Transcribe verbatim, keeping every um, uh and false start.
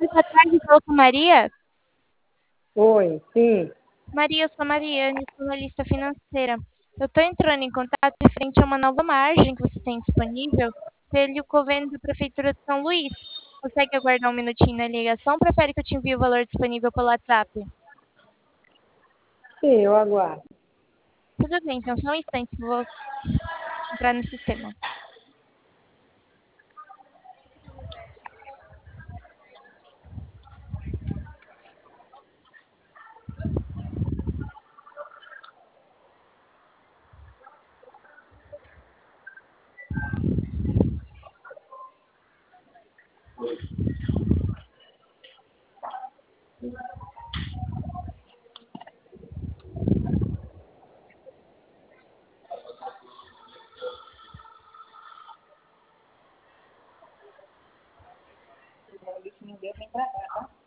boa tarde, fala com Maria. Oi, sim. Maria, eu sou a Mariane, sou analista financeira. Eu estou entrando em contato referente a uma nova margem que você tem disponível pelo convênio da Prefeitura de São Luís. Consegue aguardar um minutinho na ligação ou prefere que eu te envie o valor disponível pelo WhatsApp? Sim, eu aguardo. Tudo bem, então só um instante que eu vou entrar no sistema. Vem pra cá, tá?